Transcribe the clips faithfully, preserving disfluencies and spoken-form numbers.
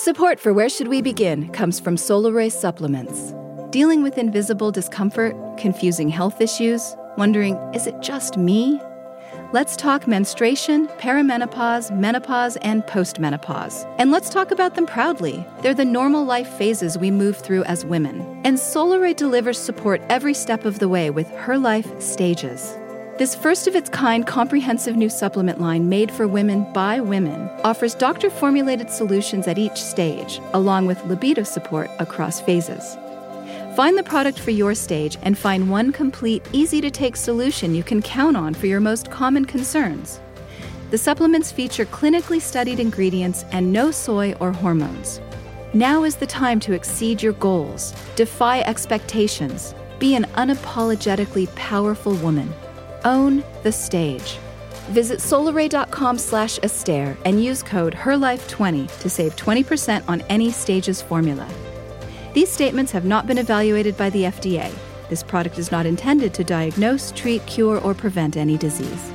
Support for Where Should We Begin comes from Solaray Supplements. Dealing with invisible discomfort, confusing health issues, wondering, is it just me? Let's talk menstruation, perimenopause, menopause, and postmenopause. And let's talk about them proudly. They're the normal life phases we move through as women. And Solaray delivers support every step of the way with Her Life Stages. This first-of-its-kind comprehensive new supplement line made for women by women offers doctor-formulated solutions at each stage, along with libido support across phases. Find the product for your stage and find one complete, easy-to-take solution you can count on for your most common concerns. The supplements feature clinically studied ingredients and no soy or hormones. Now is the time to exceed your goals, defy expectations, be an unapologetically powerful woman. Own the stage. Visit solaray.com slash Astaire and use code her life twenty to save twenty percent on any Stages formula. These statements have not been evaluated by the F D A. This product is not intended to diagnose, treat, cure, or prevent any disease.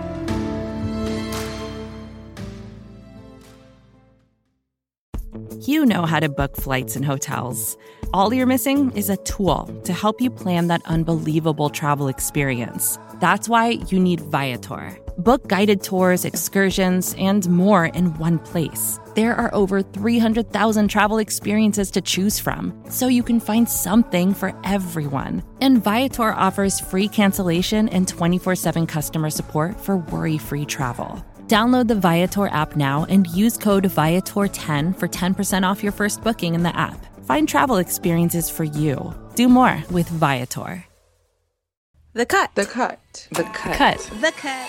You know how to book flights and hotels. All you're missing is a tool to help you plan that unbelievable travel experience. That's why you need Viator. Book guided tours, excursions, and more in one place. There are over three hundred thousand travel experiences to choose from, so you can find something for everyone. And Viator offers free cancellation and twenty-four seven customer support for worry-free travel. Download the Viator app now and use code Viator ten for ten percent off your first booking in the app. Find travel experiences for you. Do more with Viator. The Cut. The Cut. The Cut. Cut. The Cut.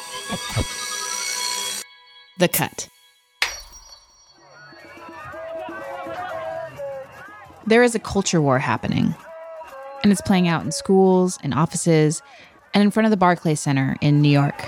The Cut. There is a culture war happening, and it's playing out in schools, in offices, and in front of the Barclays Center in New York.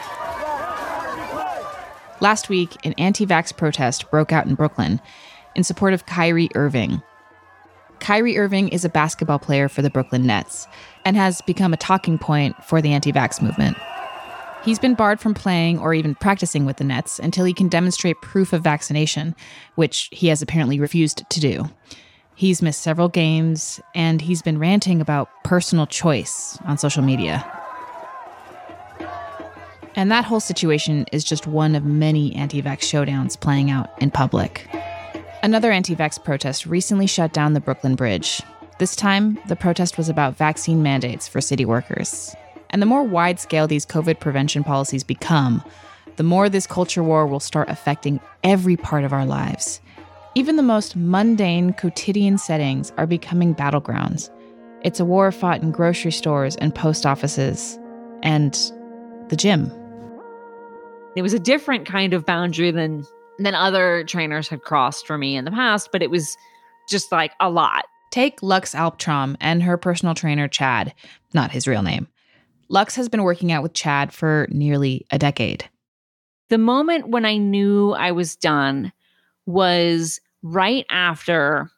Last week, an anti-vax protest broke out in Brooklyn in support of Kyrie Irving. Kyrie Irving is a basketball player for the Brooklyn Nets and has become a talking point for the anti-vax movement. He's been barred from playing or even practicing with the Nets until he can demonstrate proof of vaccination, which he has apparently refused to do. He's missed several games, and he's been ranting about personal choice on social media. And that whole situation is just one of many anti-vax showdowns playing out in public. Another anti-vax protest recently shut down the Brooklyn Bridge. This time, the protest was about vaccine mandates for city workers. And the more wide-scale these COVID prevention policies become, the more this culture war will start affecting every part of our lives. Even the most mundane, quotidian settings are becoming battlegrounds. It's a war fought in grocery stores and post offices and the gym. It was a different kind of boundary than than other trainers had crossed for me in the past, but it was just like a lot. Take Lux Alptraum and her personal trainer, Chad, not his real name. Lux has been working out with Chad for nearly a decade. The moment when I knew I was done was right after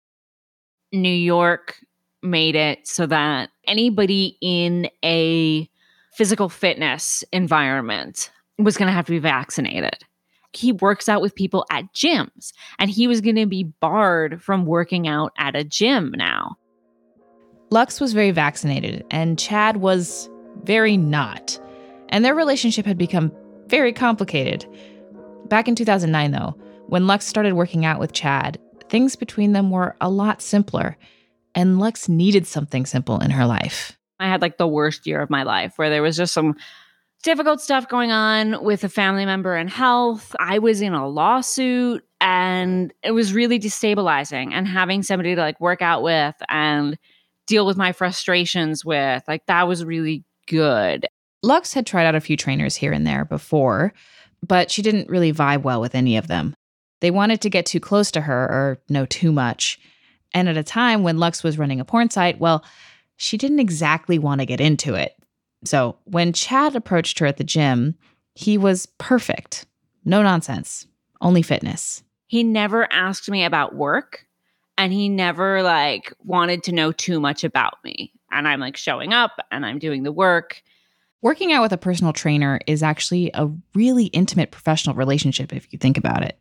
New York made it so that anybody in a physical fitness environment was going to have to be vaccinated. He works out with people at gyms, and he was going to be barred from working out at a gym now. Lux was very vaccinated, and Chad was very not. And their relationship had become very complicated. Back in two thousand nine, though, when Lux started working out with Chad, things between them were a lot simpler, and Lux needed something simple in her life. I had like the worst year of my life where there was just some difficult stuff going on with a family member and health. I was in a lawsuit, and it was really destabilizing, and having somebody to like work out with and deal with my frustrations with, like, that was really good. Lux had tried out a few trainers here and there before, but she didn't really vibe well with any of them. They wanted to get too close to her or know too much. And at a time when Lux was running a porn site, well, she didn't exactly want to get into it. So when Chad approached her at the gym, he was perfect. No nonsense, only fitness. He never asked me about work, and he never like wanted to know too much about me. And I'm like showing up and I'm doing the work. Working out with a personal trainer is actually a really intimate professional relationship if you think about it.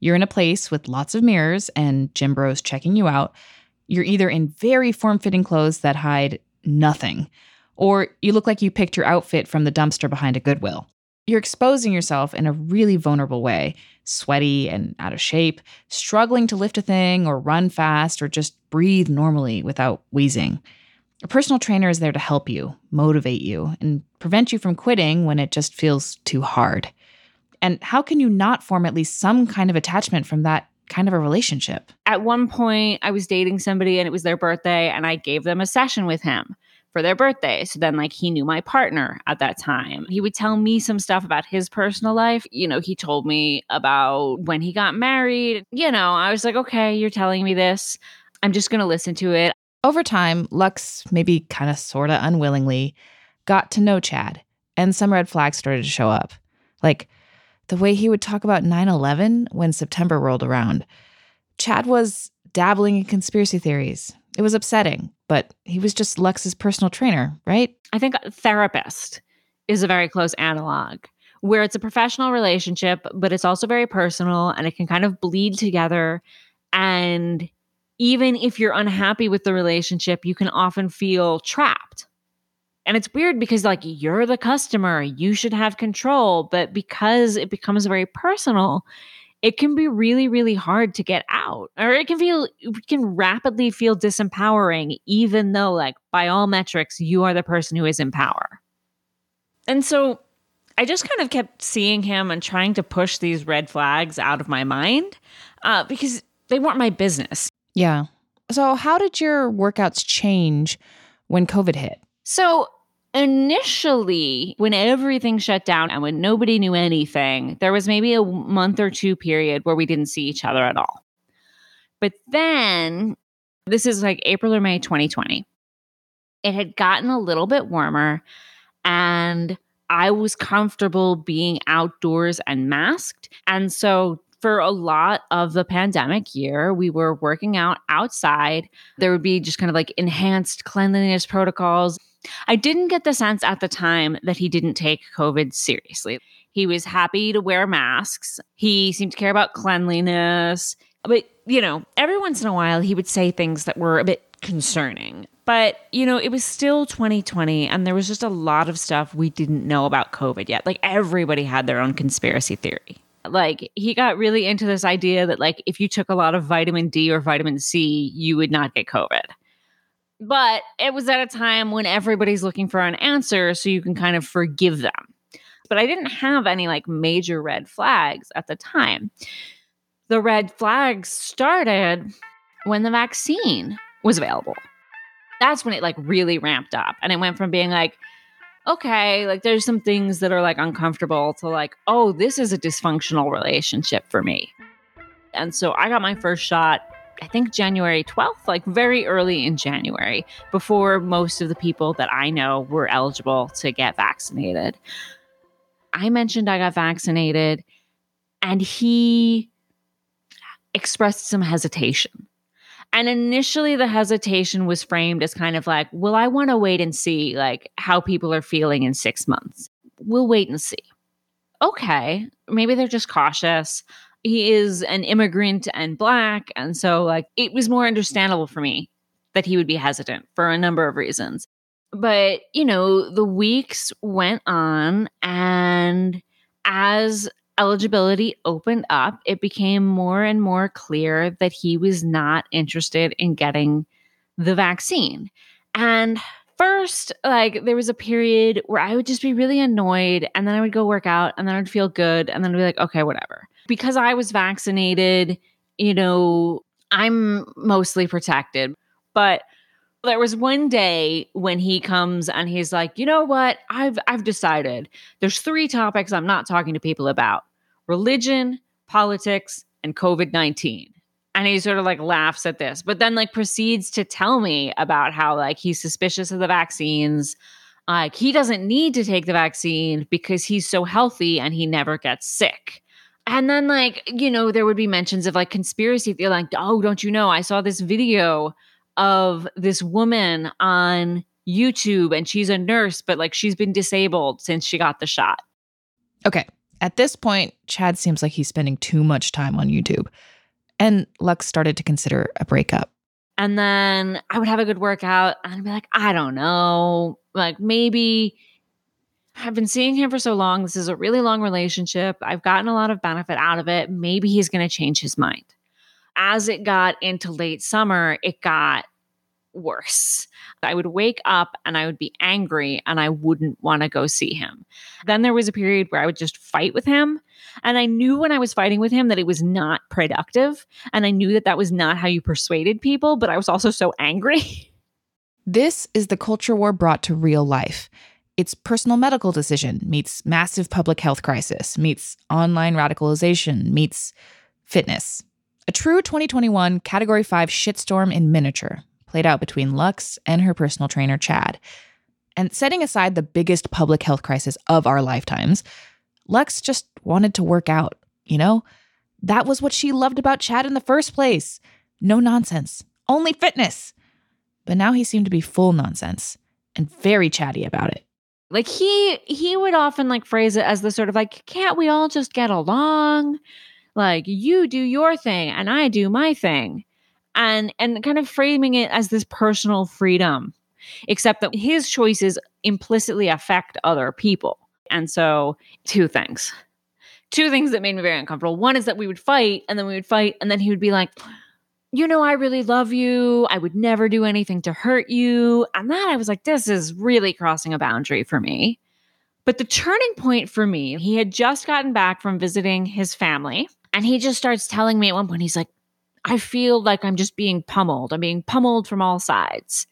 You're in a place with lots of mirrors and gym bros checking you out. You're either in very form-fitting clothes that hide nothing, or you look like you picked your outfit from the dumpster behind a Goodwill. You're exposing yourself in a really vulnerable way, sweaty and out of shape, struggling to lift a thing or run fast or just breathe normally without wheezing. A personal trainer is there to help you, motivate you, and prevent you from quitting when it just feels too hard. And how can you not form at least some kind of attachment from that kind of a relationship? At one point, I was dating somebody and it was their birthday, and I gave them a session with him for their birthday. So then, like, he knew my partner at that time. He would tell me some stuff about his personal life. You know, he told me about when he got married. You know, I was like, okay, you're telling me this. I'm just going to listen to it. Over time, Lux, maybe kind of sort of unwillingly, got to know Chad, and some red flags started to show up. Like the way he would talk about nine eleven when September rolled around. Chad was dabbling in conspiracy theories. It was upsetting, but he was just Lux's personal trainer, right? I think a therapist is a very close analog, where it's a professional relationship, but it's also very personal and it can kind of bleed together. And even if you're unhappy with the relationship, you can often feel trapped. And it's weird because, like, you're the customer, you should have control, but because it becomes very personal, it can be really, really hard to get out. Or it can feel, it can rapidly feel disempowering, even though, like, by all metrics, you are the person who is in power. And so I just kind of kept seeing him and trying to push these red flags out of my mind uh, because they weren't my business. Yeah. So how did your workouts change when COVID hit? So initially, when everything shut down and when nobody knew anything, there was maybe a month or two period where we didn't see each other at all. But then, this is like April or May twenty twenty. It had gotten a little bit warmer and I was comfortable being outdoors and masked. And so for a lot of the pandemic year, we were working out outside. There would be just kind of like enhanced cleanliness protocols. I didn't get the sense at the time that he didn't take COVID seriously. He was happy to wear masks. He seemed to care about cleanliness. But, you know, every once in a while, he would say things that were a bit concerning. But, you know, it was still twenty twenty, and there was just a lot of stuff we didn't know about COVID yet. Like, everybody had their own conspiracy theory. Like, he got really into this idea that, like, if you took a lot of vitamin D or vitamin C, you would not get COVID. But it was at a time when everybody's looking for an answer, so you can kind of forgive them. But I didn't have any, like, major red flags at the time. The red flags started when the vaccine was available. That's when it, like, really ramped up. And it went from being like, okay, like, there's some things that are, like, uncomfortable to, like, oh, this is a dysfunctional relationship for me. And so I got my first shot, I think January twelfth, like very early in January, before most of the people that I know were eligible to get vaccinated. I mentioned I got vaccinated, and he expressed some hesitation. And initially the hesitation was framed as kind of like, well, I want to wait and see, like, how people are feeling in six months. We'll wait and see. Okay, maybe they're just cautious. He is an immigrant and Black. And so, like, it was more understandable for me that he would be hesitant for a number of reasons. But, you know, the weeks went on, and as eligibility opened up, it became more and more clear that he was not interested in getting the vaccine. And first, like, there was a period where I would just be really annoyed, and then I would go work out, and then I'd feel good, and then I'd be like, okay, whatever. Because I was vaccinated, you know, I'm mostly protected. But there was one day when he comes and he's like, you know what? I've I've decided there's three topics I'm not talking to people about: religion, politics, and COVID nineteen. And he sort of like laughs at this, but then like proceeds to tell me about how like he's suspicious of the vaccines. Like, he doesn't need to take the vaccine because he's so healthy and he never gets sick. And then, like, you know, there would be mentions of like conspiracy. They're like, oh, don't you know, I saw this video of this woman on YouTube and she's a nurse, but like she's been disabled since she got the shot. Okay, At this point, Chad seems like he's spending too much time on YouTube. And Lux started to consider a breakup. And then I would have a good workout and I'd be like, I don't know, like maybe I've been seeing him for so long. This is a really long relationship. I've gotten a lot of benefit out of it. Maybe he's going to change his mind. As it got into late summer, it got worse. I would wake up and I would be angry and I wouldn't want to go see him. Then there was a period where I would just fight with him. And I knew when I was fighting with him that it was not productive. And I knew that that was not how you persuaded people, but I was also so angry. This is the culture war brought to real life. It's personal medical decision meets massive public health crisis, meets online radicalization, meets fitness. A true twenty twenty-one Category five shitstorm in miniature, played out between Lux and her personal trainer, Chad. And setting aside the biggest public health crisis of our lifetimes, Lux just wanted to work out, you know? That was what she loved about Chad in the first place. No nonsense, only fitness. But now he seemed to be full nonsense and very chatty about it. Like he he would often like phrase it as the sort of like, can't we all just get along? Like you do your thing and I do my thing. And and kind of framing it as this personal freedom, except that his choices implicitly affect other people. And so two things, two things that made me very uncomfortable. One is that we would fight and then we would fight and then he would be like, you know, I really love you. I would never do anything to hurt you. And that I was like, this is really crossing a boundary for me. But the turning point for me, he had just gotten back from visiting his family and he just starts telling me at one point, he's like, I feel like I'm just being pummeled. I'm being pummeled from all sides.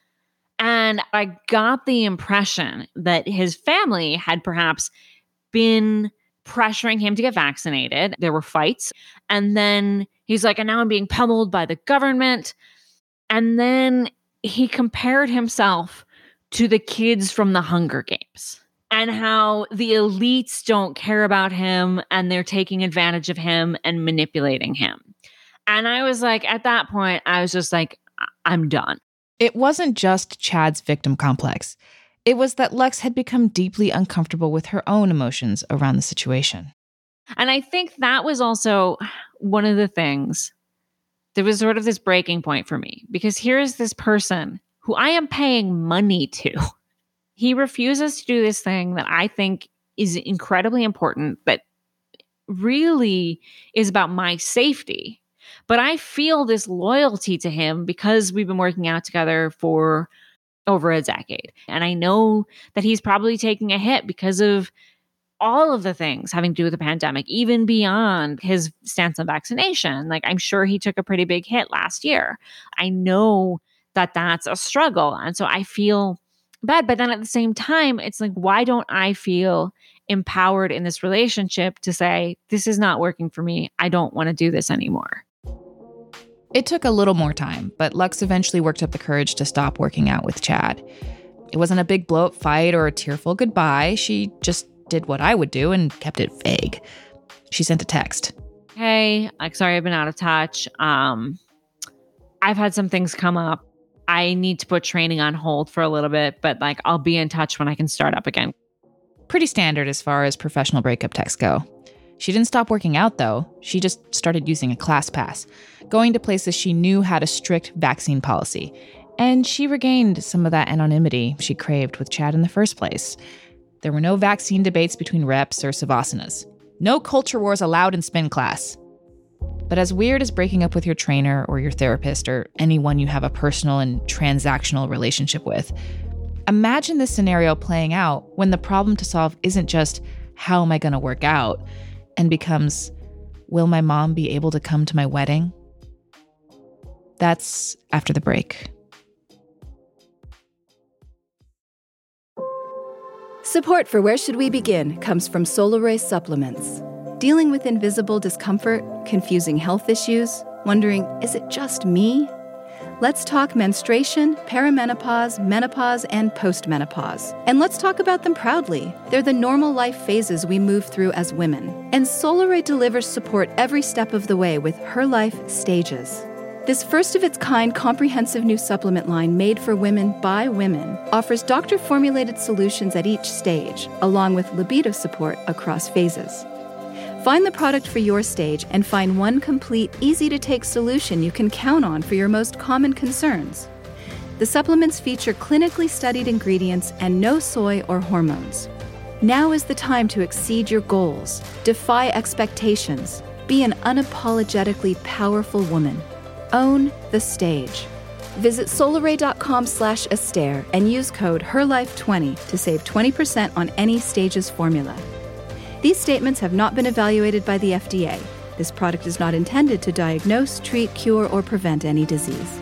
And I got the impression that his family had perhaps been pressuring him to get vaccinated. There were fights. And then he's like, and now I'm being pummeled by the government. And then he compared himself to the kids from the Hunger Games and how the elites don't care about him and they're taking advantage of him and manipulating him. And I was like, at that point, I was just like, I'm done. It wasn't just Chad's victim complex. It was that Lux had become deeply uncomfortable with her own emotions around the situation. And I think that was also one of the things. There was sort of this breaking point for me because here is this person who I am paying money to. He refuses to do this thing that I think is incredibly important, but really is about my safety. But I feel this loyalty to him because we've been working out together for over a decade. And I know that he's probably taking a hit because of all of the things having to do with the pandemic, even beyond his stance on vaccination. Like, I'm sure he took a pretty big hit last year. I know that that's a struggle. And so I feel bad. But then at the same time, it's like, why don't I feel empowered in this relationship to say, this is not working for me. I don't want to do this anymore. It took a little more time, but Lux eventually worked up the courage to stop working out with Chad. It wasn't a big blow-up fight or a tearful goodbye. She just did what I would do and kept it vague. She sent a text. Hey, like, sorry, I've been out of touch. Um, I've had some things come up. I need to put training on hold for a little bit, but like, I'll be in touch when I can start up again. Pretty standard as far as professional breakup texts go. She didn't stop working out, though. She just started using a class pass, going to places she knew had a strict vaccine policy. And she regained some of that anonymity she craved with Chad in the first place. There were no vaccine debates between reps or savasanas. No culture wars allowed in spin class. But as weird as breaking up with your trainer or your therapist or anyone you have a personal and transactional relationship with, imagine this scenario playing out when the problem to solve isn't just, how am I going to work out? And becomes, will my mom be able to come to my wedding? That's after the break. Support for Where Should We Begin comes from Solaray Supplements. Dealing with invisible discomfort, confusing health issues, wondering, is it just me? Let's talk menstruation, perimenopause, menopause, and postmenopause. And let's talk about them proudly. They're the normal life phases we move through as women. And Solaray delivers support every step of the way with Her Life Stages. This first-of-its-kind comprehensive new supplement line made for women by women offers doctor-formulated solutions at each stage, along with libido support across phases. Find the product for your stage and find one complete, easy-to-take solution you can count on for your most common concerns. The supplements feature clinically studied ingredients and no soy or hormones. Now is the time to exceed your goals, defy expectations, be an unapologetically powerful woman. Own the stage. Visit solaray.com slash Esther and use code her life twenty to save twenty percent on any Stages formula. These statements have not been evaluated by the F D A. This product is not intended to diagnose, treat, cure, or prevent any disease.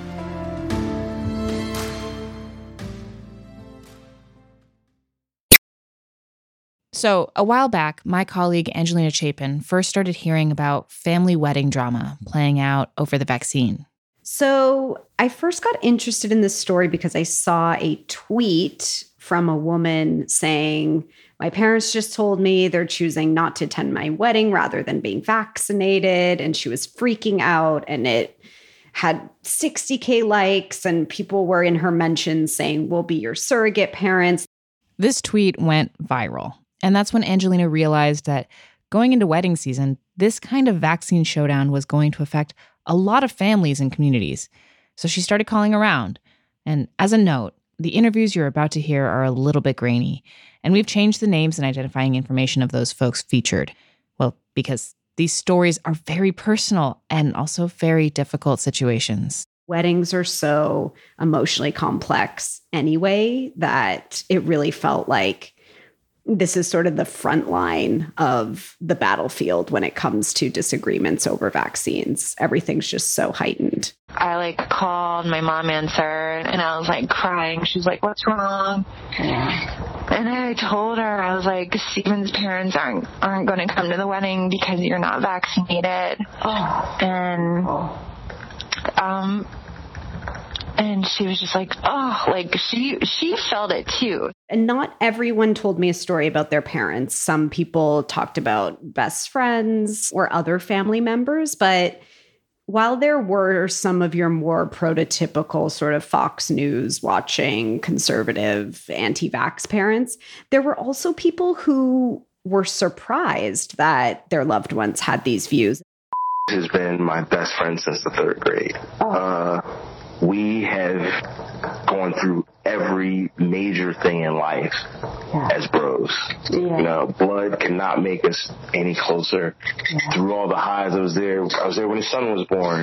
So, a while back, my colleague Angelina Chapin first started hearing about family wedding drama playing out over the vaccine. So, I first got interested in this story because I saw a tweet from a woman saying, my parents just told me they're choosing not to attend my wedding rather than being vaccinated. And she was freaking out, and it had sixty K likes, and people were in her mentions saying, we'll be your surrogate parents. This tweet went viral. And that's when Angelina realized that going into wedding season, this kind of vaccine showdown was going to affect a lot of families and communities. So she started calling around. And as a note, the interviews you're about to hear are a little bit grainy. And we've changed the names and identifying information of those folks featured. Well, because these stories are very personal and also very difficult situations. Weddings are so emotionally complex anyway that it really felt like this is sort of the front line of the battlefield when it comes to disagreements over vaccines. Everything's just so heightened. I like called, my mom answered, and I was like crying. She's like, what's wrong? And I told her, I was like, Steven's parents aren't aren't going to come to the wedding because you're not vaccinated. Oh. And um And she was just like, oh, like she she felt it too. And not everyone told me a story about their parents. Some people talked about best friends or other family members. But while there were some of your more prototypical sort of Fox News watching conservative anti-vax parents, there were also people who were surprised that their loved ones had these views. Has been my best friend since the third grade. Oh. Uh, we have gone through every major thing in life yeah. as bros. Yeah. You know, blood cannot make us any closer. Yeah. Through all the highs, I was there. I was there when his son was born.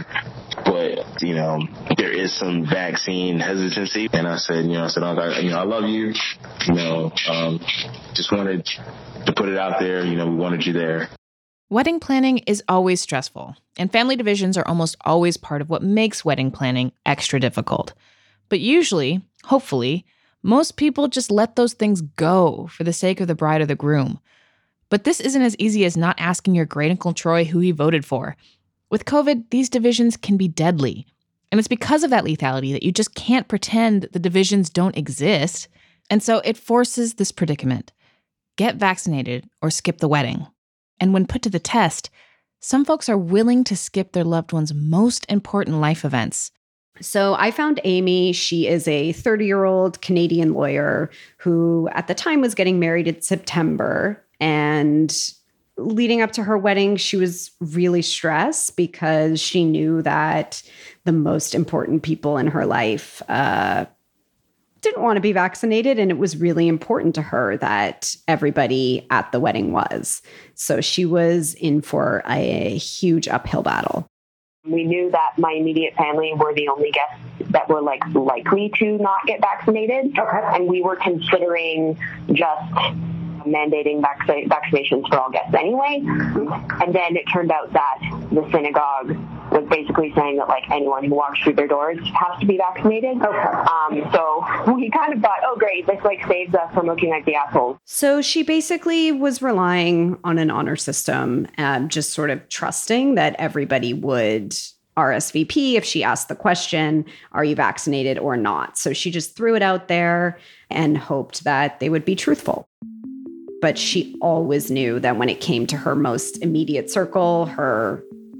But, you know, there is some vaccine hesitancy. And I said, you know, I said, I, you know, I love you. You know, um, just wanted to put it out there. You know, we wanted you there. Wedding planning is always stressful, and family divisions are almost always part of what makes wedding planning extra difficult. But usually, hopefully, most people just let those things go for the sake of the bride or the groom. But this isn't as easy as not asking your great Uncle Troy who he voted for. With COVID, these divisions can be deadly. And it's because of that lethality that you just can't pretend the divisions don't exist. And so it forces this predicament. Get vaccinated or skip the wedding. And when put to the test, some folks are willing to skip their loved one's most important life events. So I found Amy. She is a thirty-year-old Canadian lawyer who at the time was getting married in September. And leading up to her wedding, she was really stressed because she knew that the most important people in her life uh, didn't want to be vaccinated. And it was really important to her that everybody at the wedding was. So she was in for a huge uphill battle. We knew that my immediate family were the only guests that were like likely to not get vaccinated. Okay. And we were considering just mandating vac- vaccinations for all guests anyway. Mm-hmm. And then it turned out that the synagogue was basically saying that like anyone who walks through their doors has to be vaccinated. Okay. Um, so we kind of thought, oh great, this like saves us from looking like the assholes. So she basically was relying on an honor system and just sort of trusting that everybody would R S V P if she asked the question, are you vaccinated or not? So she just threw it out there and hoped that they would be truthful. But she always knew that when it came to her most immediate circle, her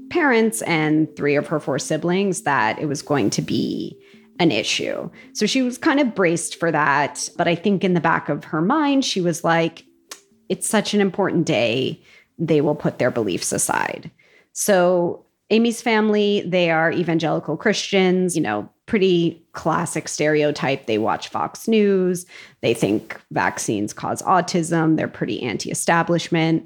parents and three of her four siblings that it was going to be an issue. So she was kind of braced for that. But I think in the back of her mind, she was like, it's such an important day. They will put their beliefs aside. So Amy's family, they are evangelical Christians, you know, pretty classic stereotype. They watch Fox News. They think vaccines cause autism. They're pretty anti-establishment.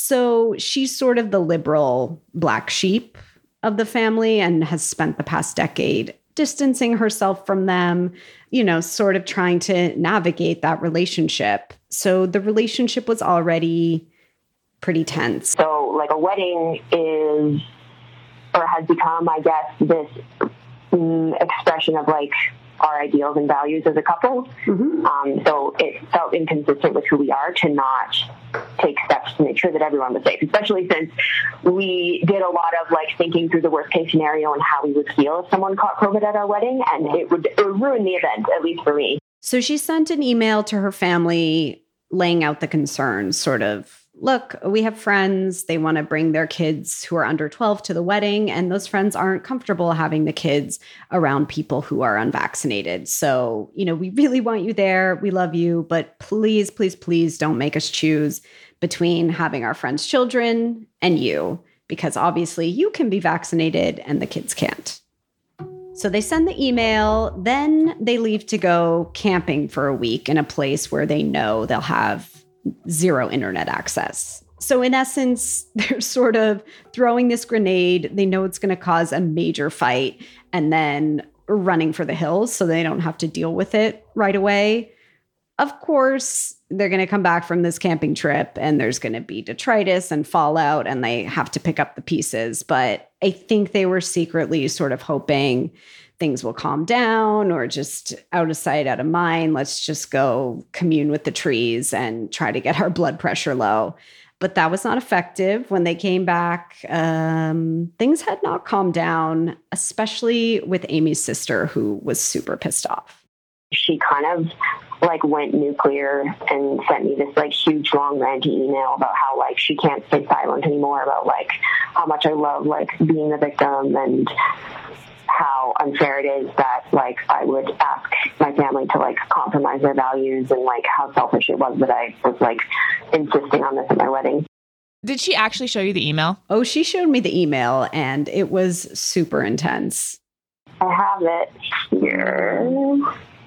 So she's sort of the liberal black sheep of the family and has spent the past decade distancing herself from them, you know, sort of trying to navigate that relationship. So the relationship was already pretty tense. So like a wedding is, or has become, I guess, this um, expression of like our ideals and values as a couple. Mm-hmm. Um, so it felt inconsistent with who we are to not take steps to make sure that everyone was safe, especially since we did a lot of like thinking through the worst case scenario and how we would feel if someone caught COVID at our wedding. And it would, it would ruin the event, at least for me. So she sent an email to her family laying out the concerns, sort of, look, we have friends, they want to bring their kids who are under twelve to the wedding, and those friends aren't comfortable having the kids around people who are unvaccinated. So, you know, we really want you there. We love you, but please, please, please don't make us choose between having our friends' children and you, because obviously you can be vaccinated and the kids can't. So they send the email, then they leave to go camping for a week in a place where they know they'll have zero internet access. So in essence, they're sort of throwing this grenade. They know it's going to cause a major fight and then running for the hills so they don't have to deal with it right away. Of course, they're going to come back from this camping trip and there's going to be detritus and fallout and they have to pick up the pieces. But I think they were secretly sort of hoping things will calm down or just out of sight, out of mind. Let's just go commune with the trees and try to get our blood pressure low. But that was not effective. When they came back, um, things had not calmed down, especially with Amy's sister, who was super pissed off. She kind of like went nuclear and sent me this like huge long ranty email about how like she can't stay silent anymore, about like how much I love like being the victim and how unfair it is that like I would ask my family to like compromise their values and like how selfish it was that I was like insisting on this at my wedding. Did she actually show you the email? Oh, she showed me the email and it was super intense. I have it here.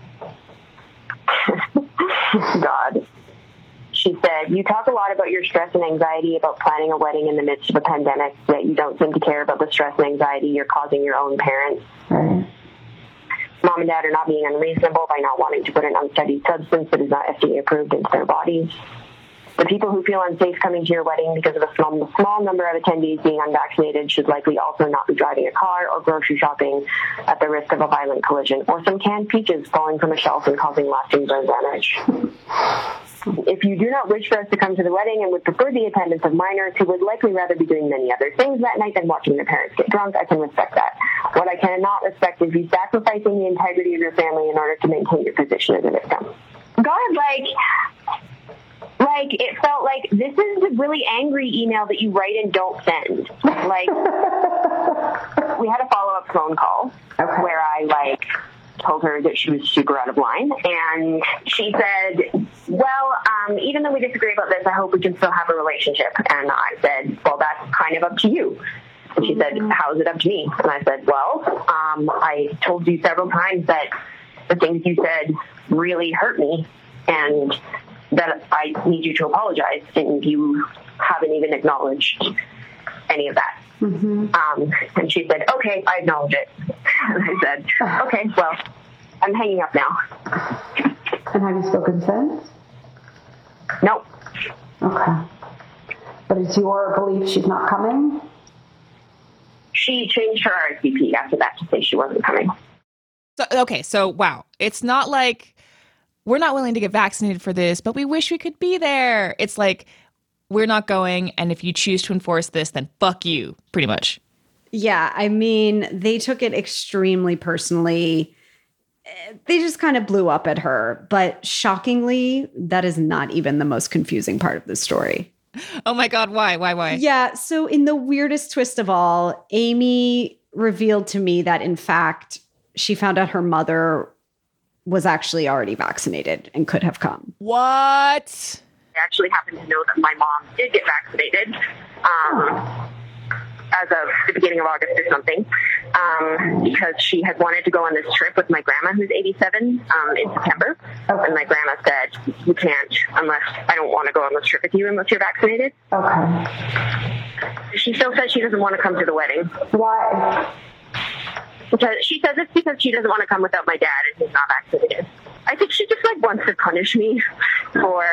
God. She said, you talk a lot about your stress and anxiety about planning a wedding in the midst of a pandemic, yet you don't seem to care about the stress and anxiety you're causing your own parents. Right. Mom and dad are not being unreasonable by not wanting to put an unstudied substance that is not F D A approved into their bodies. The people who feel unsafe coming to your wedding because of a small, small number of attendees being unvaccinated should likely also not be driving a car or grocery shopping at the risk of a violent collision or some canned peaches falling from a shelf and causing lasting burn damage. If you do not wish for us to come to the wedding and would prefer the attendance of minors who would likely rather be doing many other things that night than watching their parents get drunk, I can respect that. What I cannot respect is you sacrificing the integrity of your family in order to maintain your position as a victim. God, like... Like, it felt like this is a really angry email that you write and don't send. Like, we had a follow-up phone call okay. where I, like, told her that she was super out of line. And she said, well, um, even though we disagree about this, I hope we can still have a relationship. And I said, well, that's kind of up to you. And she said, how is it up to me? And I said, well, um, I told you several times that the things you said really hurt me. And that I need you to apologize, and you haven't even acknowledged any of that. Mm-hmm. Um, and she said, okay, I acknowledge it. And I said, okay, well, I'm hanging up now. And have you spoken since? No. Okay. But it's your belief she's not coming? She changed her R S V P after that to say she wasn't coming. So, okay, so wow. It's not like we're not willing to get vaccinated for this, but we wish we could be there. It's like, we're not going, and if you choose to enforce this, then fuck you, pretty much. Yeah, I mean, they took it extremely personally. They just kind of blew up at her. But shockingly, that is not even the most confusing part of the story. Oh my God, why? Why, why? Yeah. So in the weirdest twist of all, Amy revealed to me that in fact, she found out her mother was actually already vaccinated and could have come. What? I actually happen to know that my mom did get vaccinated um, as of the beginning of August or something, um, because she had wanted to go on this trip with my grandma, who's eighty-seven, um, in September. Okay. And my grandma said, you can't unless I don't want to go on this trip with you unless you're vaccinated. Okay. She still says she doesn't want to come to the wedding. Why? Because she says it's because she doesn't want to come without my dad and he's not vaccinated. I think she just like wants to punish me for,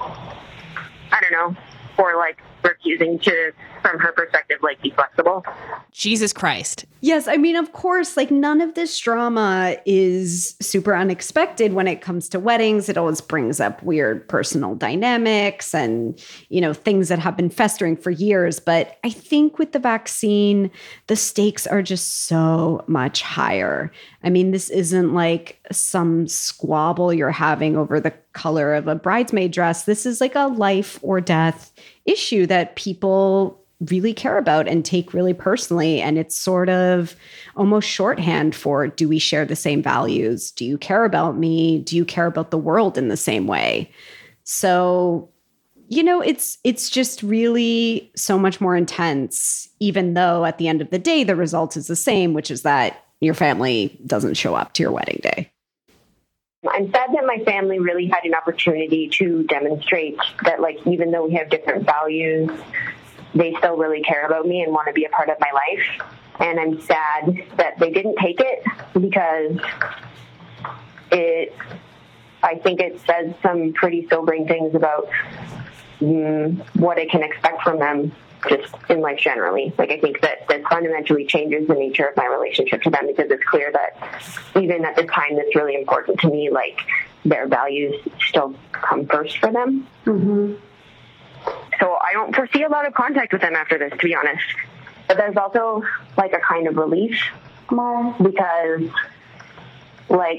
I don't know, for like refusing to, from her perspective, like be flexible. Jesus Christ. Yes, I mean, of course, like none of this drama is super unexpected when it comes to weddings. It always brings up weird personal dynamics and, you know, things that have been festering for years. But I think with the vaccine, the stakes are just so much higher. I mean, this isn't like some squabble you're having over the color of a bridesmaid dress. This is like a life or death issue that people really care about and take really personally. And it's sort of almost shorthand for, do we share the same values? Do you care about me? Do you care about the world in the same way? So, you know, it's it's just really so much more intense, even though at the end of the day, the result is the same, which is that your family doesn't show up to your wedding day. I'm sad that my family really had an opportunity to demonstrate that, like, even though we have different values, they still really care about me and want to be a part of my life. And I'm sad that they didn't take it because it, I think it says some pretty sobering things about mm, what I can expect from them just in life generally. Like, I think that that fundamentally changes the nature of my relationship to them, because it's clear that even at this time that's really important to me, like, their values still come first for them. Mm-hmm. So I don't foresee a lot of contact with them after this, to be honest. But there's also, like, a kind of relief. Why? Because, like,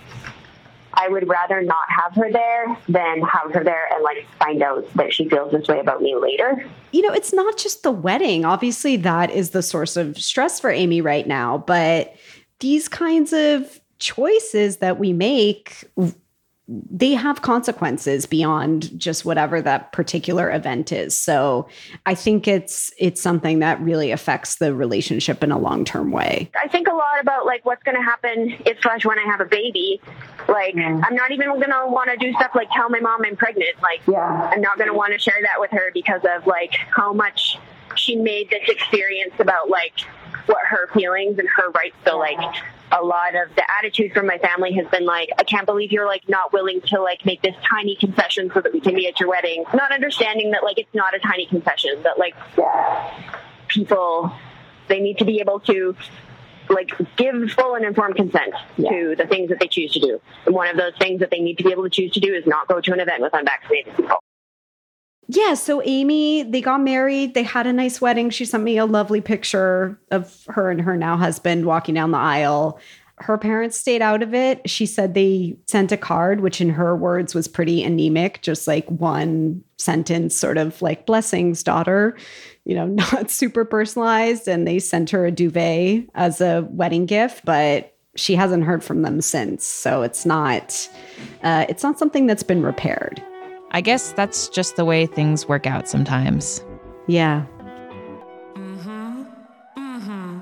I would rather not have her there than have her there and, like, find out that she feels this way about me later. You know, it's not just the wedding. Obviously, that is the source of stress for Amy right now. But these kinds of choices that we make, they have consequences beyond just whatever that particular event is. So I think it's it's something that really affects the relationship in a long-term way. I think a lot about, like, what's going to happen if slash when I have a baby. Like, yeah. I'm not even going to want to do stuff like tell my mom I'm pregnant. Like, yeah. I'm not going to want to share that with her because of, like, how much she made this experience about, like, what her feelings and her rights. So, like, a lot of the attitude from my family has been like, I can't believe you're, like, not willing to, like, make this tiny concession so that we can be at your wedding. Not understanding that, like, it's not a tiny concession, that, like, people, they need to be able to, like, give full and informed consent yeah. to the things that they choose to do. And one of those things that they need to be able to choose to do is not go to an event with unvaccinated people. Yeah, so Amy, they got married. They had a nice wedding. She sent me a lovely picture of her and her now husband walking down the aisle. Her parents stayed out of it. She said they sent a card, which in her words was pretty anemic, just like one sentence, sort of like, blessings, daughter, you know, not super personalized. And they sent her a duvet as a wedding gift, but she hasn't heard from them since. So it's not, uh, it's not something that's been repaired. I guess that's just the way things work out sometimes. Yeah. Mm-hmm. Mm-hmm.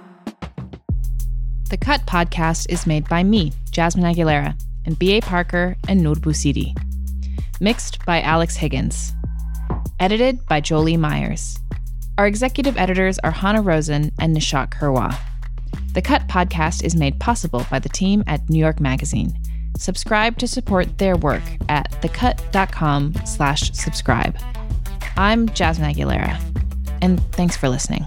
The Cut podcast is made by me, Jasmine Aguilera, and B A. Parker and Noor Bousidi. Mixed by Alex Higgins. Edited by Jolie Myers. Our executive editors are Hannah Rosen and Nishat Kurwa. The Cut podcast is made possible by the team at New York Magazine. Subscribe to support their work at thecut.com slash subscribe. I'm Jasmine Aguilera, and thanks for listening.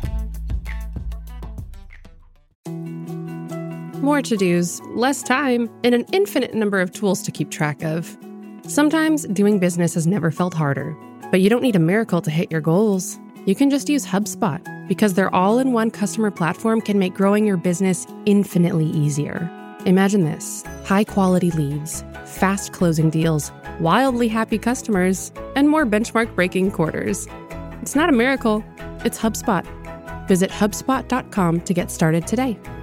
More to-dos, less time, and an infinite number of tools to keep track of. Sometimes doing business has never felt harder, but you don't need a miracle to hit your goals. You can just use HubSpot, because their all-in-one customer platform can make growing your business infinitely easier. Imagine this: high-quality leads, fast closing deals, wildly happy customers, and more benchmark-breaking quarters. It's not a miracle, it's HubSpot. Visit HubSpot dot com to get started today.